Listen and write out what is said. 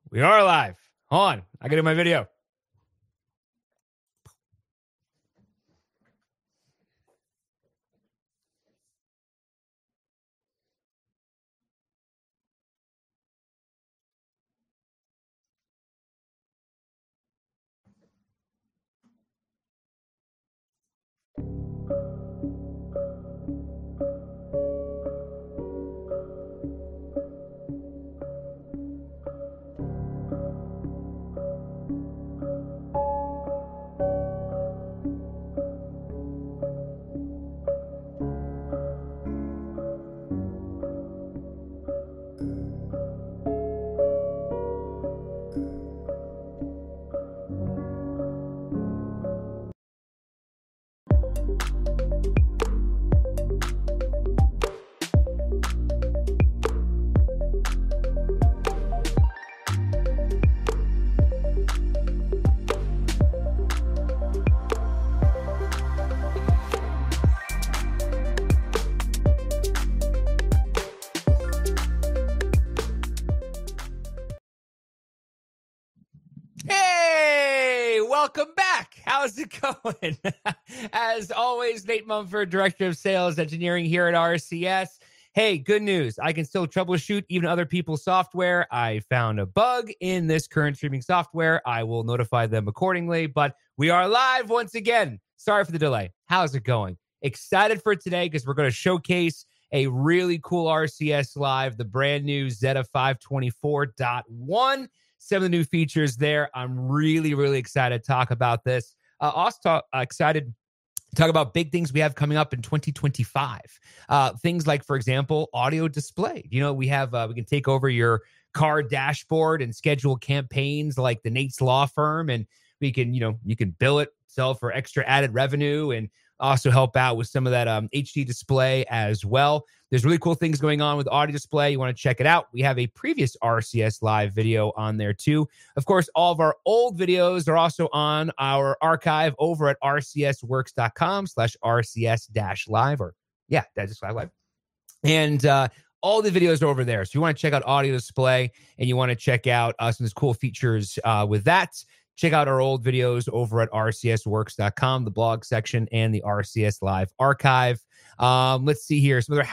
We are live. Hold on. I got to do my video. Hey, welcome back. How's it going? As always, Nate Mumford, Director of Sales Engineering here at RCS. Hey, good news. I can still troubleshoot even other people's software. I found a bug in this current streaming software. I will notify them accordingly, but we are live once again. Sorry for the delay. How's it going? Excited for today because we're going to showcase a really cool RCS Live, the brand new Zeta 524.1. Some of the new features there. I'm really excited to talk about this. Also excited to talk about big things we have coming up in 2025. Things like, for example, audio display. You know, we can take over your car dashboard and schedule campaigns like the Nate's Law Firm, and we can, you can bill it, sell for extra added revenue, and also help out with some of that HD display as well. There's really cool things going on with audio display. You want to check it out. We have a previous RCS Live video on there too. Of course, all of our old videos are also on our archive over at rcsworks.com/rcs-live, or that's just live. And all the videos are over there. So you want to check out audio display and you want to check out some of these cool features with that. Check out our old videos over at rcsworks.com, the blog section, and the RCS Live archive. Let's see here. Some other